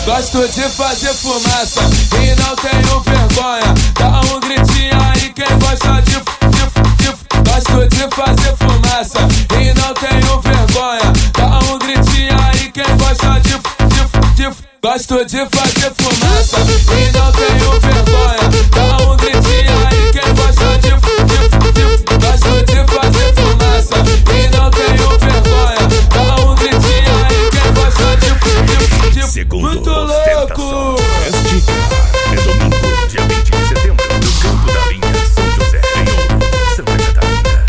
Gosto de fazer fumaça e não tenho vergonha. Dá um gritinho aí quem gosta de Gosto de fazer fumaça e não tenho vergonha. Dá um gritinho aí quem gosta de Gosto de fazer fumaça e não tenho vergonha. Dá um gritinho aí quem gosta de Gosto de fazer fumaça e não tenho vergonha. Dá um gritinho aí quem gosta de Segundo muito louco. É domingo, dia 20 de setembro, no Campo da Linha, São José, em Ouro, Santa Catarina.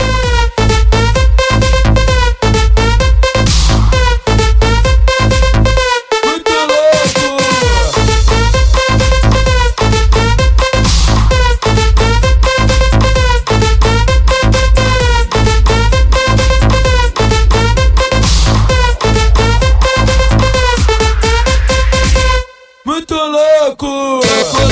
Muito louco. Muito louco.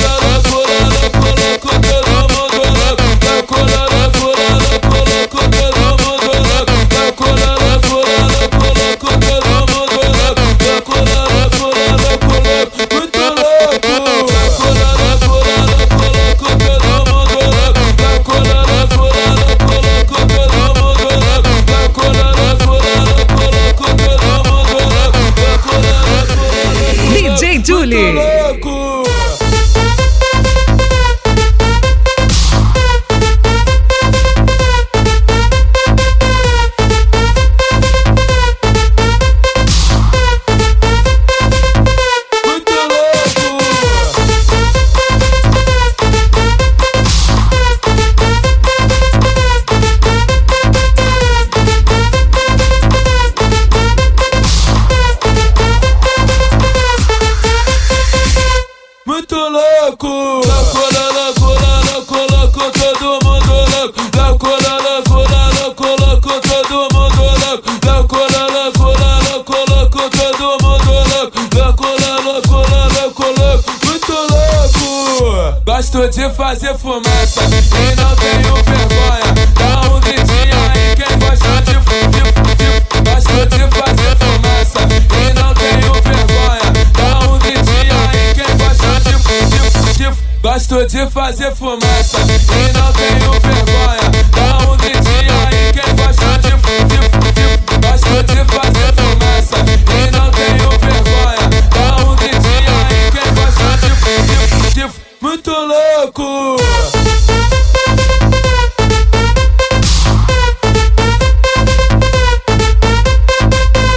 DJ Julie. Louco. Muito louco. Loucura, loucura, louco, louco, todo mundo louco. Loucura, loucura, louco, louco, todo mundo louco. Loucura, loucura, louco, louco, todo mundo louco. Loucura, loucura, louco, louco, muito louco. Gosto de fazer fumaça e não tenho vergonha. Dá um gritinho aí quem gosta de Gosto de fazer fumaça e não tenho vergonha. Dá um gritinho aí quem gosta de Gosto de fazer fumaça e não tenho vergonha. Dá um gritinho aí quem gosta de Gosto de fazer fumaça e não tenho vergonha. Dá um gritinho aí quem gosta de muito louco.